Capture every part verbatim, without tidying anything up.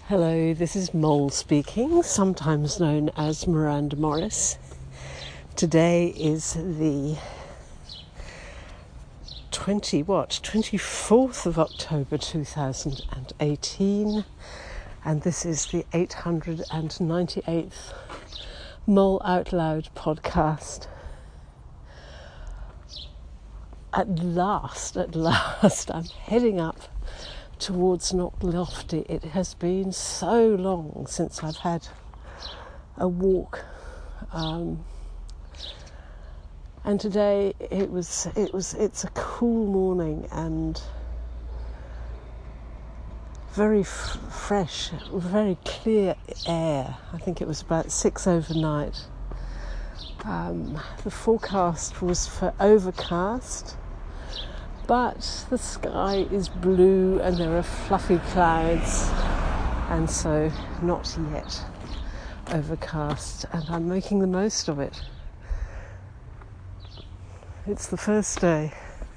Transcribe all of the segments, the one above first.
Hello, this is Mole speaking, sometimes known as Miranda Morris. Today is the twenty what twenty-fourth of October two thousand eighteen, and this is the eight hundred ninety-eighth Mole Out Loud podcast. At last, at last, I'm heading up towards Knocklofty. It has been so long since I've had a walk, um, and today it was it was it's a cool morning and very f- fresh, very clear air. I think it was about six overnight. Um, the forecast was for overcast, but the sky is blue and there are fluffy clouds, and so not yet overcast, and I'm making the most of it. It's the first day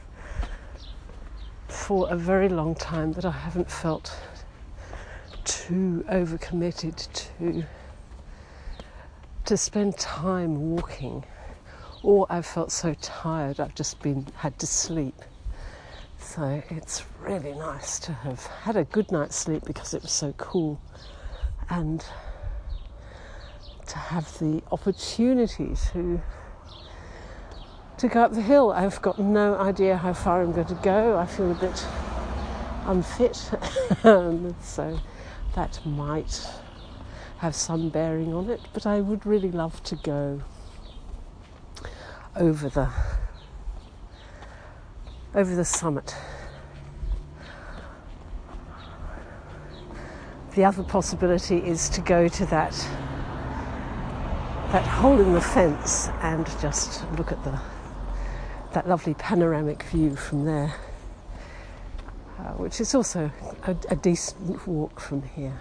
for a very long time that I haven't felt too overcommitted to to spend time walking, or I've felt so tired I've just been had to sleep. So it's really nice to have had a good night's sleep because it was so cool, and to have the opportunity to to go up the hill. I've got no idea how far I'm going to go. I feel a bit unfit, so that might have some bearing on it, but I would really love to go over the over the summit. The other possibility is to go to that that hole in the fence and just look at the that lovely panoramic view from there, uh, which is also a, a decent walk from here.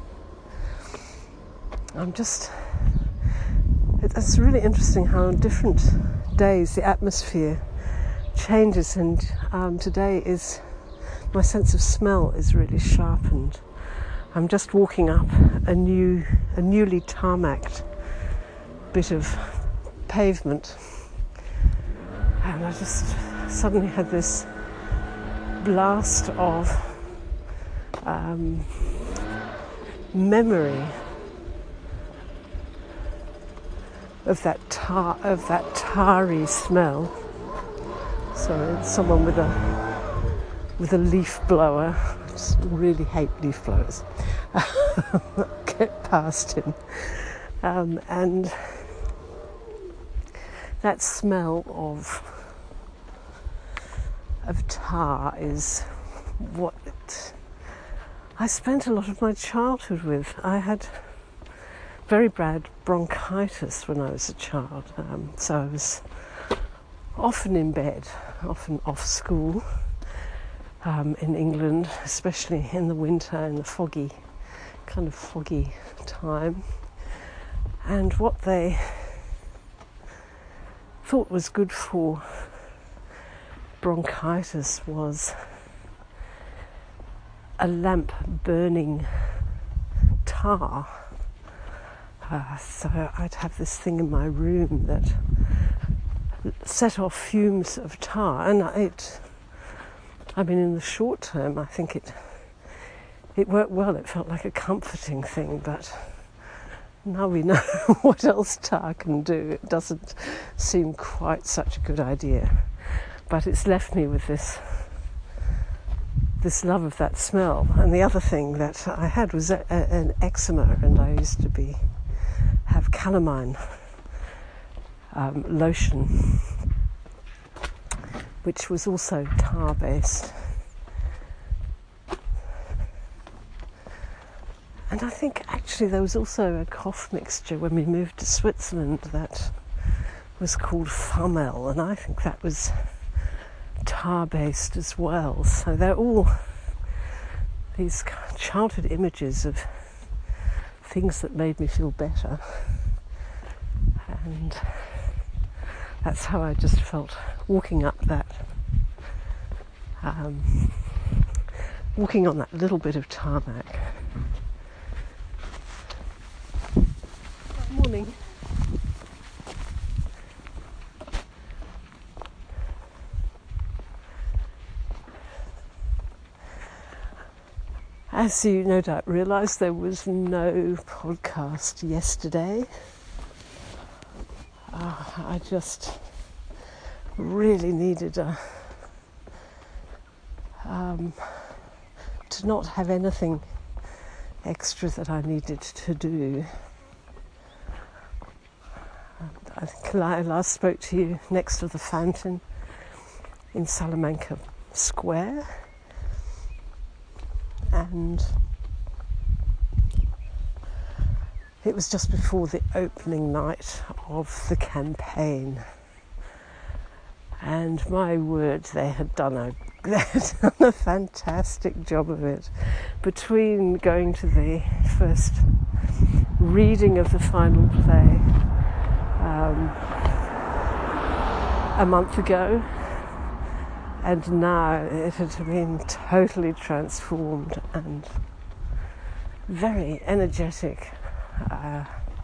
I'm just it's really interesting how on different days the atmosphere changes, and um, today is my sense of smell is really sharpened. I'm just walking up a new, a newly tarmacked bit of pavement, and I just suddenly had this blast of um, memory of that tar, of that tarry smell. So it's someone with a with a leaf blower. I just really hate leaf blowers. Get past him, um, and that smell of of tar is what it, I spent a lot of my childhood with. I had very bad bronchitis when I was a child, um, so I was often in bed, often off school um, in England, especially in the winter, in the foggy, kind of foggy time. And what they thought was good for bronchitis was a lamp burning tar. Uh, so I'd have this thing in my room that set off fumes of tar, and it, I mean, in the short term, I think it it worked well. It felt like a comforting thing, but now we know what else tar can do. It doesn't seem quite such a good idea, but it's left me with this this love of that smell. And the other thing that I had was a, a, an eczema, and I used to be have calamine Um, lotion, which was also tar-based. And I think actually there was also a cough mixture when we moved to Switzerland that was called Famel, and I think that was tar-based as well. So they're all these childhood images of things that made me feel better, and that's how I just felt walking up that, um, walking on that little bit of tarmac. morning. As you no doubt realise, there was no podcast yesterday. Uh, I just really needed a, um, to not have anything extra that I needed to do. I think I last spoke to you next to the fountain in Salamanca Square, and it was just before the opening night of the campaign. And my word, they had done a they had done a fantastic job of it. Between going to the first reading of the final play um, a month ago, and now it had been totally transformed and very energetic. Uh,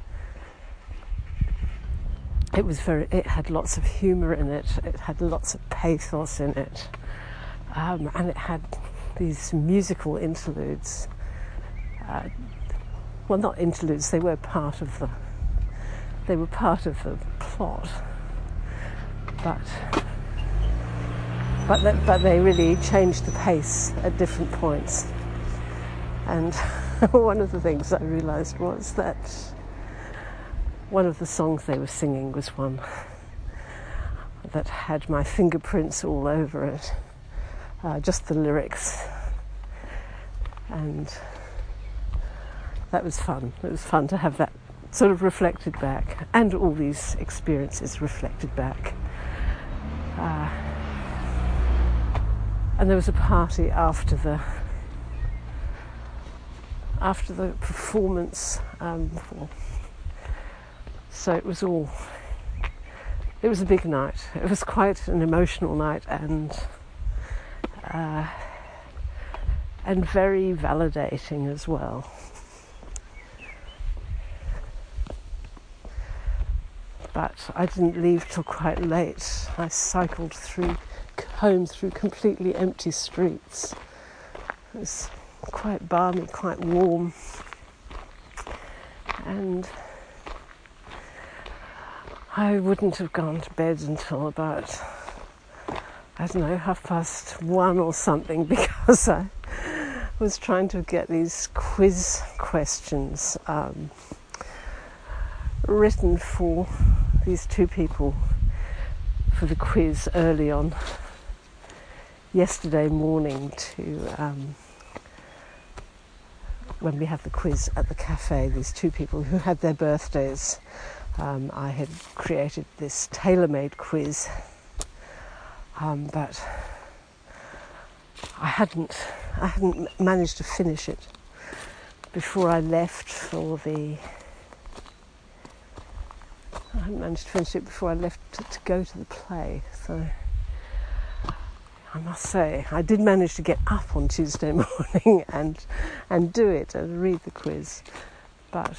it was very. It had lots of humour in it. It had lots of pathos in it, um, and it had these musical interludes. Uh, well, not interludes. They were part of the. They were part of the plot, but. But they, but they really changed the pace at different points. And one of the things I realised was that one of the songs they were singing was one that had my fingerprints all over it, uh, just the lyrics. And that was fun. It was fun to have that sort of reflected back, and all these experiences reflected back. Uh, And there was a party after the after the performance, um, so it was all. It was a big night. It was quite an emotional night, and uh, and very validating as well. But I didn't leave till quite late. I cycled through. home through completely empty streets. It was quite balmy, quite warm, and I wouldn't have gone to bed until about, I don't know, half past one or something, because I was trying to get these quiz questions um, written for these two people for the quiz early on yesterday morning, to um, when we have the quiz at the cafe. These two people who had their birthdays, um, I had created this tailor-made quiz, um, but I hadn't I hadn't managed to finish it before I left for the I hadn't managed to finish it before I left to, to go to the play. So I must say, I did manage to get up on Tuesday morning and and do it and read the quiz, but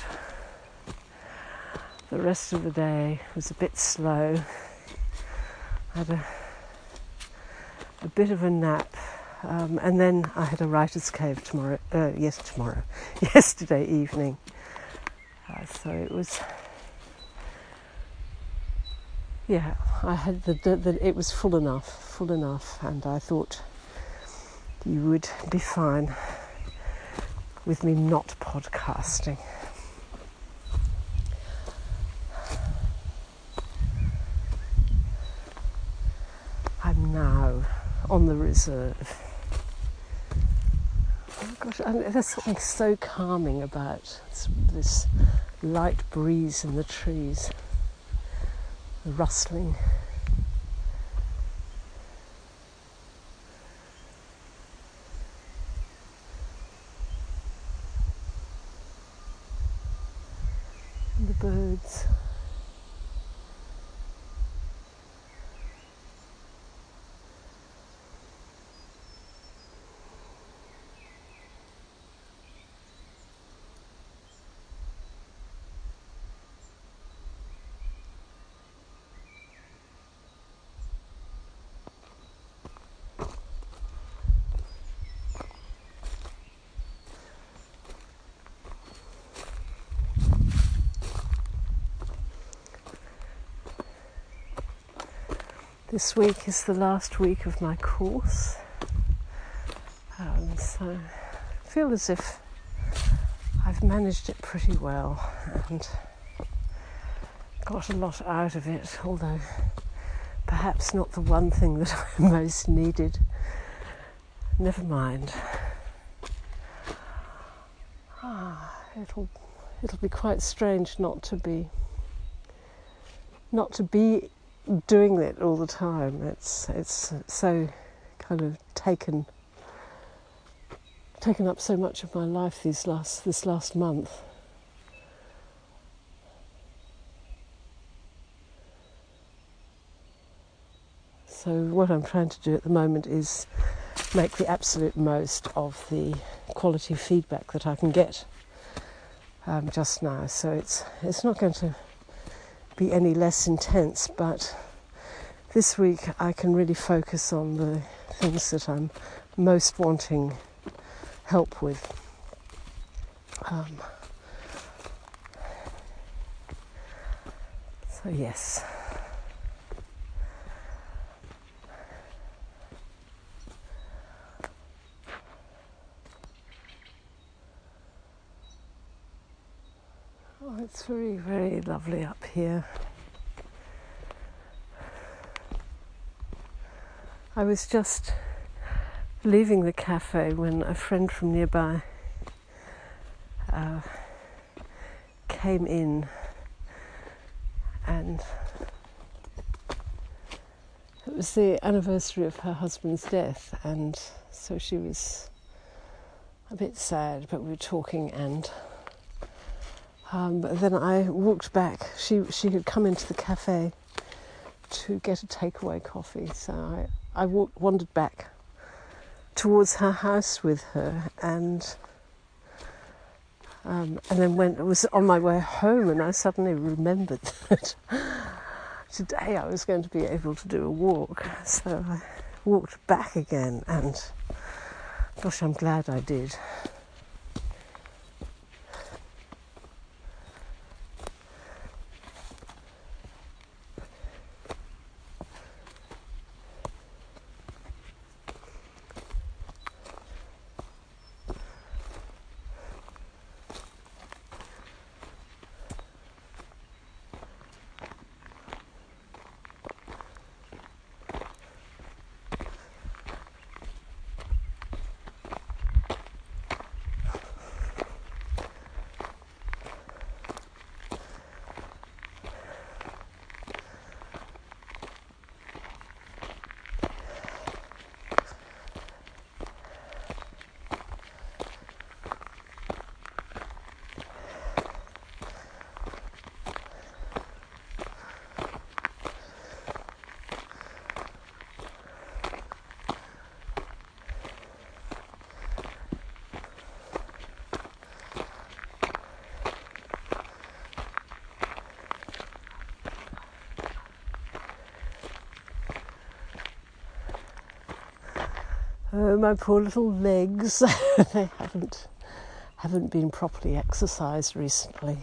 the rest of the day was a bit slow. I had a, a bit of a nap, um, and then I had a writer's cave tomorrow. Uh, yes, tomorrow, yesterday evening. Uh, so it was. Yeah, I had the, the, the it was full enough, full enough, and I thought you would be fine with me not podcasting. I'm now on the reserve. Oh gosh, and there's something so calming about this, this light breeze in the trees. The rustling. And the birds. This week is the last week of my course, um, so I feel as if I've managed it pretty well and got a lot out of it, although perhaps not the one thing that I most needed. Never mind. Ah, it'll it'll be quite strange not to be not to be doing that all the time. It's it's so kind of taken taken up so much of my life these last this last month. So what I'm trying to do at the moment is make the absolute most of the quality feedback that I can get um, just now. So it's it's not going to be any less intense, but this week I can really focus on the things that I'm most wanting help with. Um, so yes. Oh, it's very, very lovely up here. I was just leaving the cafe when a friend from nearby uh, came in, and it was the anniversary of her husband's death, and so she was a bit sad, but we were talking, and Um, but then I walked back. She she had come into the cafe to get a takeaway coffee, so I, I walked, wandered back towards her house with her, and um, and then when I was on my way home, and I suddenly remembered that today I was going to be able to do a walk. So I walked back again, and gosh, I'm glad I did. Oh, my poor little legs. They haven't haven't been properly exercised recently.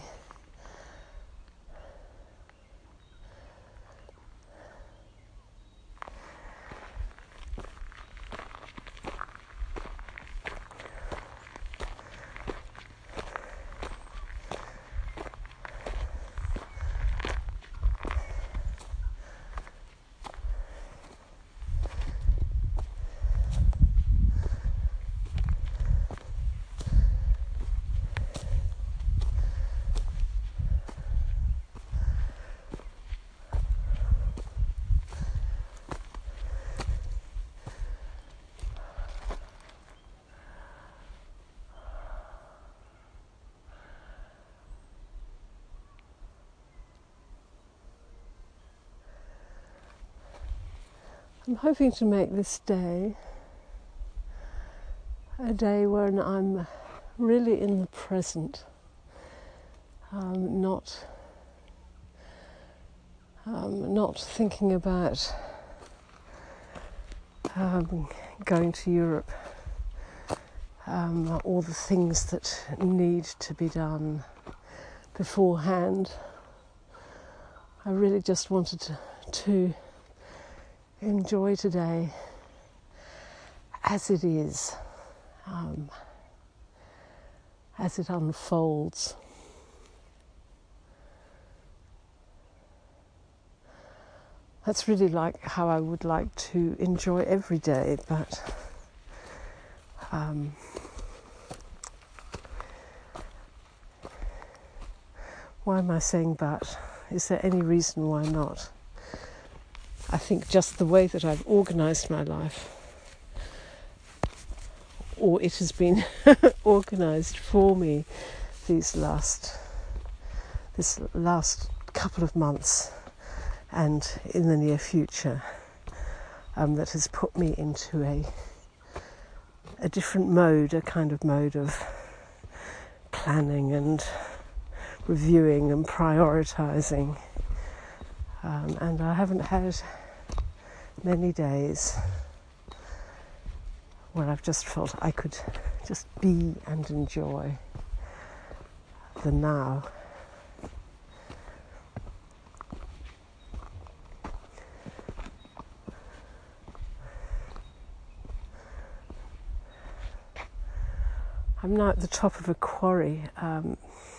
I'm hoping to make this day a day when I'm really in the present, um, not um, not thinking about um, going to Europe, um, all the things that need to be done beforehand. I really just wanted to, to enjoy today as it is, um, as it unfolds. That's really like how I would like to enjoy every day, but um, why am I saying but? Is there any reason why not? I think just the way that I've organised my life, or it has been organised for me these last, this last couple of months and in the near future, um, that has put me into a a different mode, a kind of mode of planning and reviewing and prioritising. Um, and I haven't had many days where I've just felt I could just be and enjoy the now. I'm now at the top of a quarry. Um,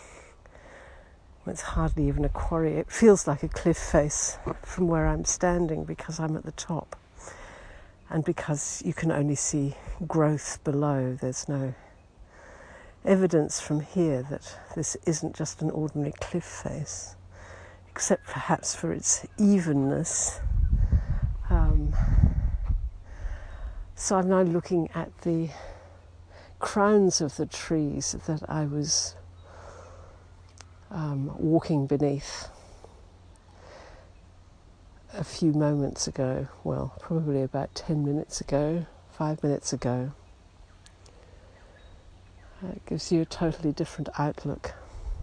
it's hardly even a quarry. It feels like a cliff face from where I'm standing because I'm at the top. And because you can only see growth below, there's no evidence from here that this isn't just an ordinary cliff face, except perhaps for its evenness. Um, so I'm now looking at the crowns of the trees that I was um, walking beneath a few moments ago, well, probably about ten minutes ago, five minutes ago. Uh, it gives you a totally different outlook.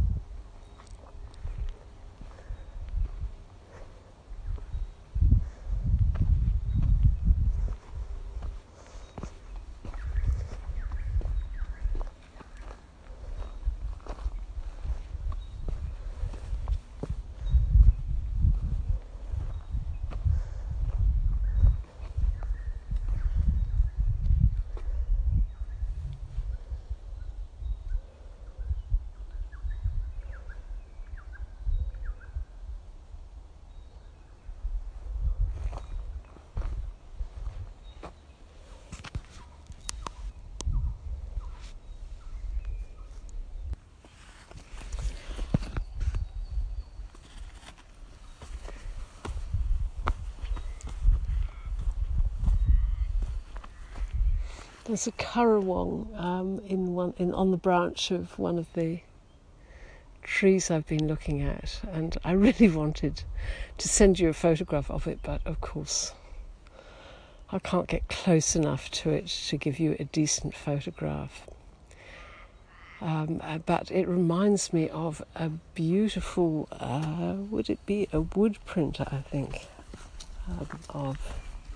There's a currawong um, in one in on the branch of one of the trees I've been looking at, and I really wanted to send you a photograph of it, but of course I can't get close enough to it to give you a decent photograph. Um, uh, but it reminds me of a beautiful, uh, would it be a wood print, I think, um, of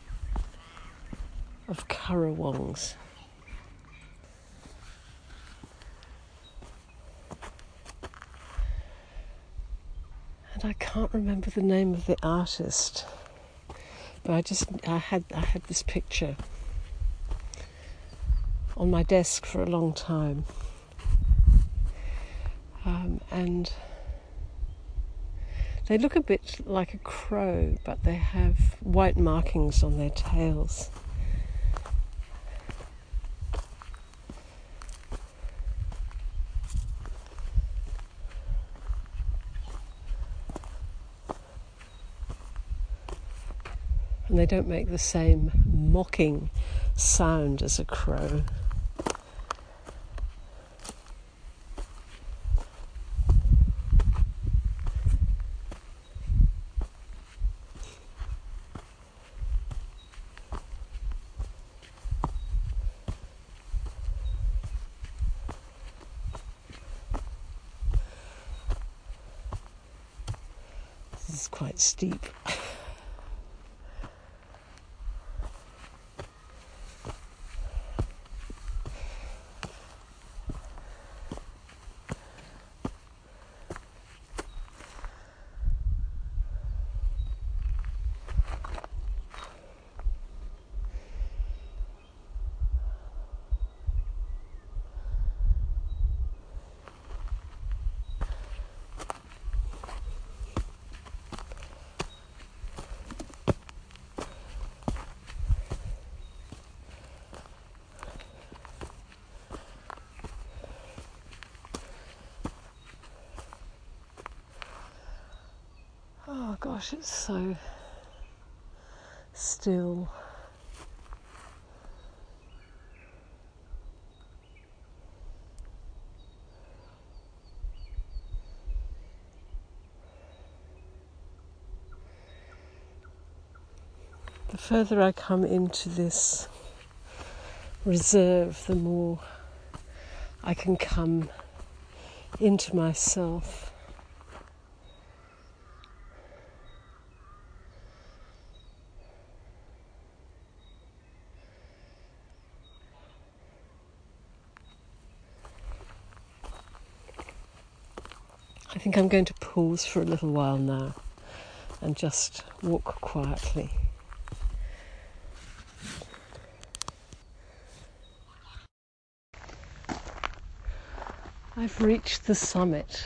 of currawongs. And I can't remember the name of the artist, but I just I had I had this picture on my desk for a long time, um, and they look a bit like a crow, but they have white markings on their tails. And they don't make the same mocking sound as a crow. This is quite steep. gosh, it's so still. The further I come into this reserve, the more I can come into myself. I think I'm going to pause for a little while now and just walk quietly. I've reached the summit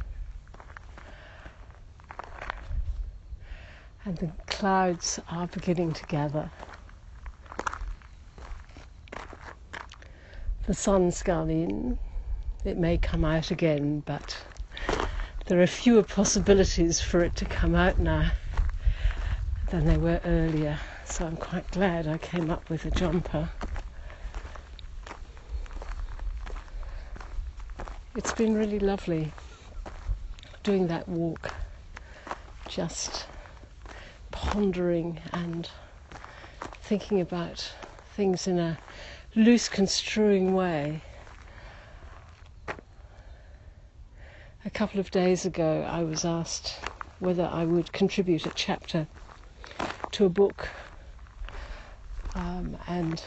and the clouds are beginning to gather. The sun's gone in. It may come out again, but there are fewer possibilities for it to come out now than there were earlier, so I'm quite glad I came up with a jumper. It's been really lovely doing that walk, just pondering and thinking about things in a loose, construing way. A couple of days ago I was asked whether I would contribute a chapter to a book, um, and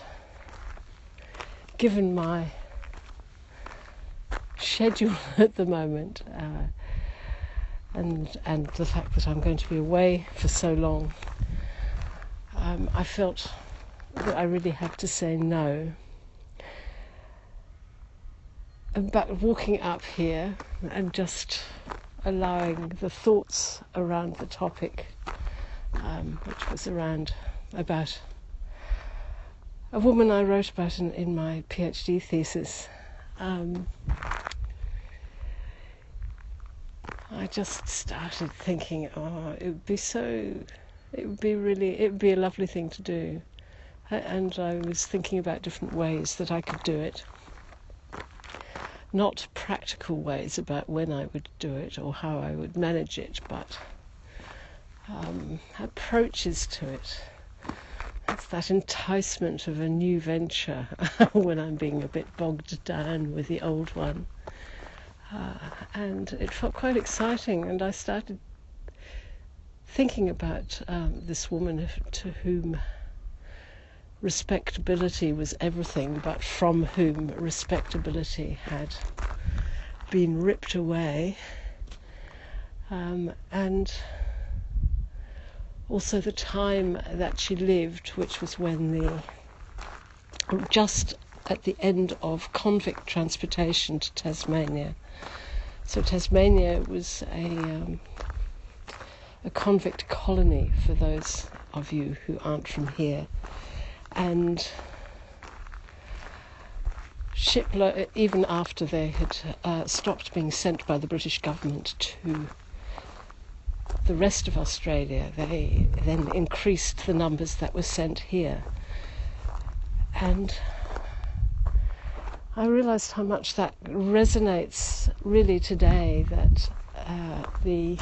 given my schedule at the moment uh, and and the fact that I'm going to be away for so long, um, I felt that I really had to say no. But walking up here and just allowing the thoughts around the topic, um, which was around about a woman I wrote about in, in my PhD thesis, um, I just started thinking, oh, it would be so, it would be really, it would be a lovely thing to do. And I was thinking about different ways that I could do it. Not practical ways about when I would do it or how I would manage it, but um, approaches to it. It's that enticement of a new venture when I'm being a bit bogged down with the old one. Uh, and it felt quite exciting, and I started thinking about um, this woman to whom respectability was everything, but from whom respectability had been ripped away, um, and also the time that she lived, which was when the just at the end of convict transportation to Tasmania. So Tasmania was a um, a convict colony, for those of you who aren't from here. And shiplo- even after they had uh, stopped being sent by the British government to the rest of Australia, they then increased the numbers that were sent here. And I realised how much that resonates really today, that uh, the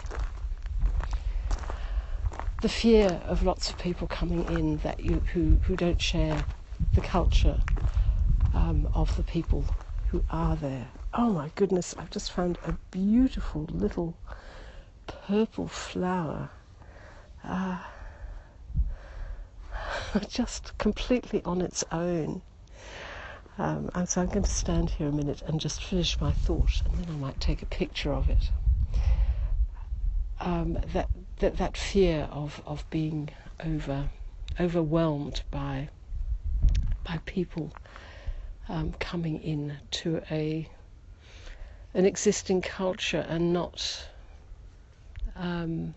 the fear of lots of people coming in that you who, who don't share the culture um, of the people who are there. Oh my goodness, I've just found a beautiful little purple flower, uh, just completely on its own. Um, and so I'm going to stand here a minute and just finish my thought, and then I might take a picture of it. Um, that, that that fear of, of being over overwhelmed by by people um, coming in to a an existing culture and not um,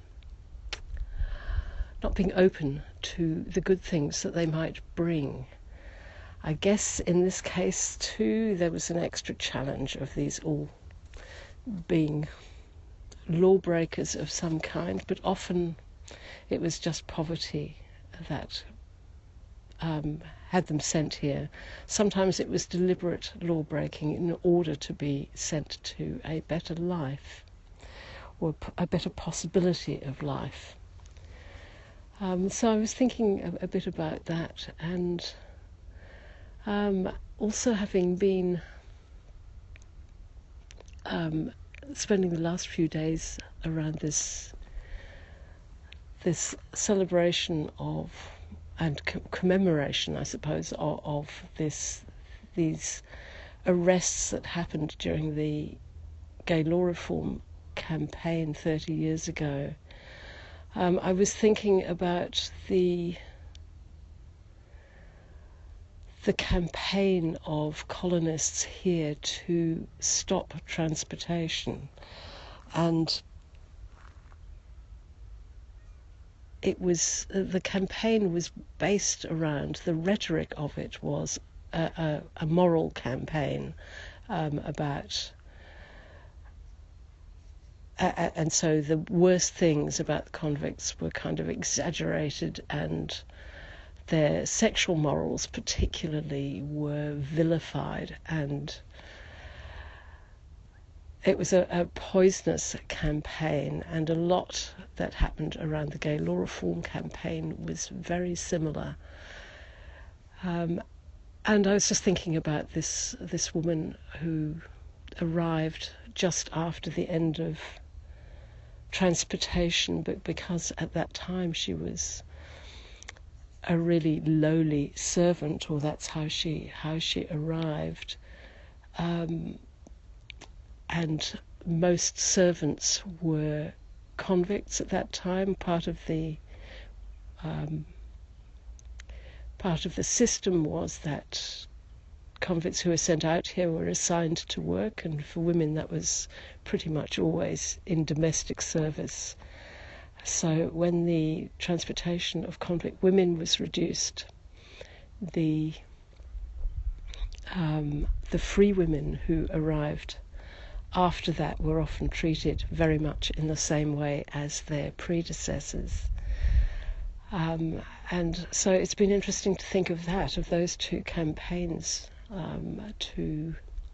not being open to the good things that they might bring. I guess in this case too there was an extra challenge of these all being lawbreakers of some kind, but often It was just poverty that um, had them sent here. Sometimes it was deliberate law breaking in order to be sent to a better life, or a better possibility of life. Um, so I was thinking a, a bit about that, and um, also having been um, spending the last few days around this this celebration of and co- commemoration, I suppose, of, of this these arrests that happened during the gay law reform campaign thirty years ago. Um, I was thinking about the the campaign of colonists here to stop transportation, and it was the campaign was based around, the rhetoric of it was a, a, a moral campaign um, about uh, and so the worst things about the convicts were kind of exaggerated, and their sexual morals particularly were vilified, and it was a, a poisonous campaign, and a lot that happened around the gay law reform campaign was very similar. Um, and I was just thinking about this this woman who arrived just after the end of transportation, but because at that time she was a really lowly servant, or that's how she how she arrived. Um, and most servants were convicts at that time. Part of the um, part of the system was that convicts who were sent out here were assigned to work, and for women that was pretty much always in domestic service. So when the transportation of convict women was reduced, the um, the free women who arrived after that were often treated very much in the same way as their predecessors. Um, and so it's been interesting to think of that, of those two campaigns um, to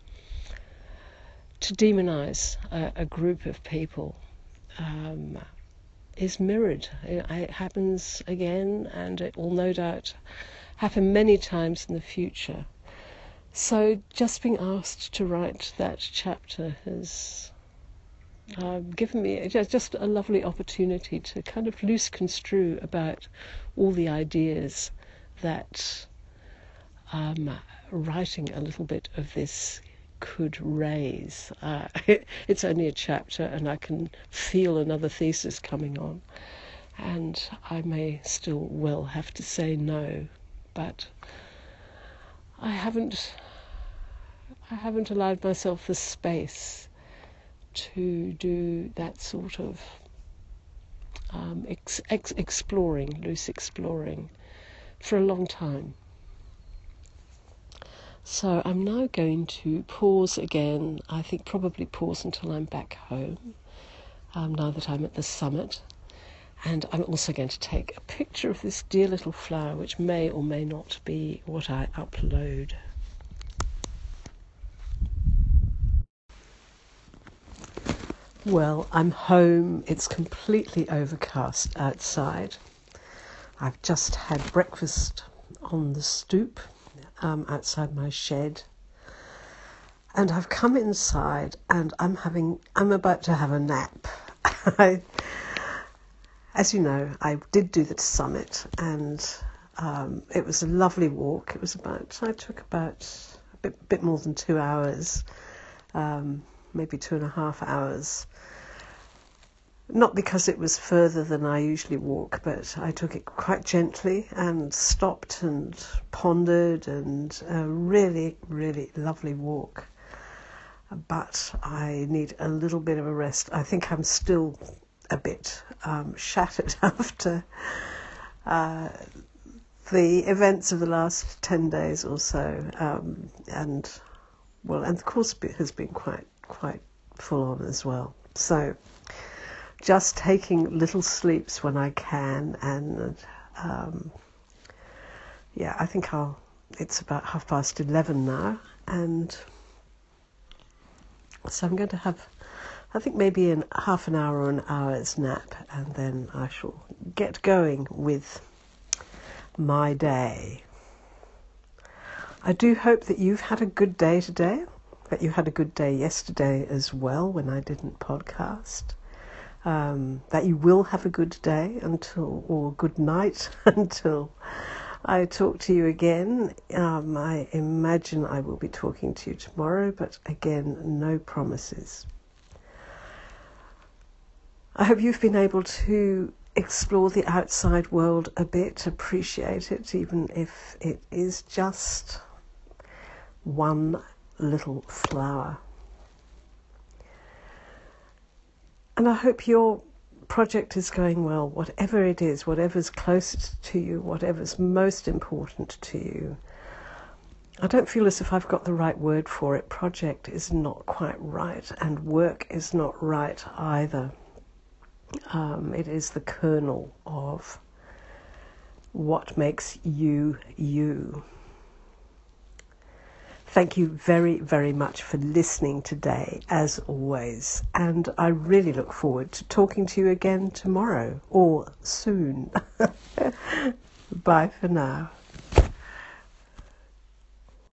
to demonize a, a group of people um, is mirrored. It, it happens again, and it will no doubt happen many times in the future. So just being asked to write that chapter has um, given me just a lovely opportunity to kind of loose construe about all the ideas that um, writing a little bit of this could raise. Uh, it, it's only a chapter, and I can feel another thesis coming on, and I may still well have to say no, but I haven't I haven't allowed myself the space to do that sort of um, ex- ex- exploring, loose exploring, for a long time. So I'm now going to pause again. I think probably pause until I'm back home, um, now that I'm at the summit. And I'm also going to take a picture of this dear little flower, which may or may not be what I upload. Well, I'm home. It's completely overcast outside. I've just had breakfast on the stoop um, outside my shed, and I've come inside, and I'm having I'm about to have a nap. I, as you know, I did do the summit, and um, it was a lovely walk. It was about I took about a bit, bit more than two hours, um, maybe two and a half hours. Not because it was further than I usually walk, but I took it quite gently and stopped and pondered, and a really, really lovely walk. But I need a little bit of a rest. I think I'm still a bit um, shattered after uh, the events of the last ten days or so. Um, and, well, and the course has been quite, quite full on as well. So just taking little sleeps when I can, and um, yeah, I think I'll, it's about half past eleven now, and so I'm going to have, I think maybe in half an hour or an hour's nap, and then I shall get going with my day. I do hope that you've had a good day today, that you had a good day yesterday as well when I didn't podcast, um, that you will have a good day until, or good night until I talk to you again. Um, I imagine I will be talking to you tomorrow, but again, no promises. I hope you've been able to explore the outside world a bit, appreciate it, even if it is just one little flower. And I hope your project is going well, whatever it is, whatever's closest to you, whatever's most important to you. I don't feel as if I've got the right word for it. Project is not quite right, and work is not right either. Um, it is the kernel of what makes you, you. Thank you very, very much for listening today, as always. And I really look forward to talking to you again tomorrow or soon. Bye for now.